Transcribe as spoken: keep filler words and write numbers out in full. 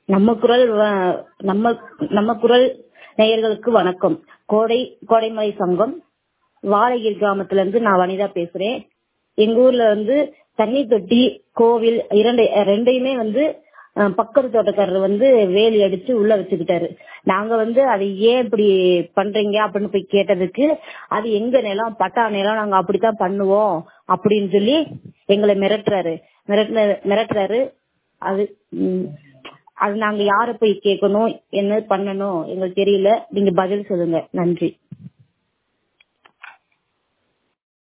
நம்ம குரல் வ- நம்ம நம்ம குரல் நேயர்களுக்கு வணக்கம். கோடை கோடைமலை சங்கம் வாழையூர் கிராமத்துல இருந்து நான் வனிதா பேசுறேன். எங்க ஊர்ல வந்து தண்ணி தொட்டி, கோவில் இரண்டு ரெண்டையுமே வந்து அஹ், பக்கத்து தோட்டக்காரர் வந்து வேலி அடிச்சு உள்ள வச்சுக்கிட்டாரு. நாங்க வந்து அதை ஏன் இப்படி பண்றீங்க அப்படின்னு போய் கேட்டதுக்கு, அது எங்க நிலம், பட்டா நிலம், நாங்க அப்படித்தான் பண்ணுவோம் அப்படின்னு சொல்லி எங்களை மிரட்டுறாரு மிரட்டுன மிரட்டுறாரு. அது ம், அது நாங்க யார போய் கேட்கணும், என்ன பண்ணணும் எங்களுக்கு தெரியல. நீங்க பதில் சொல்லுங்க. நன்றி.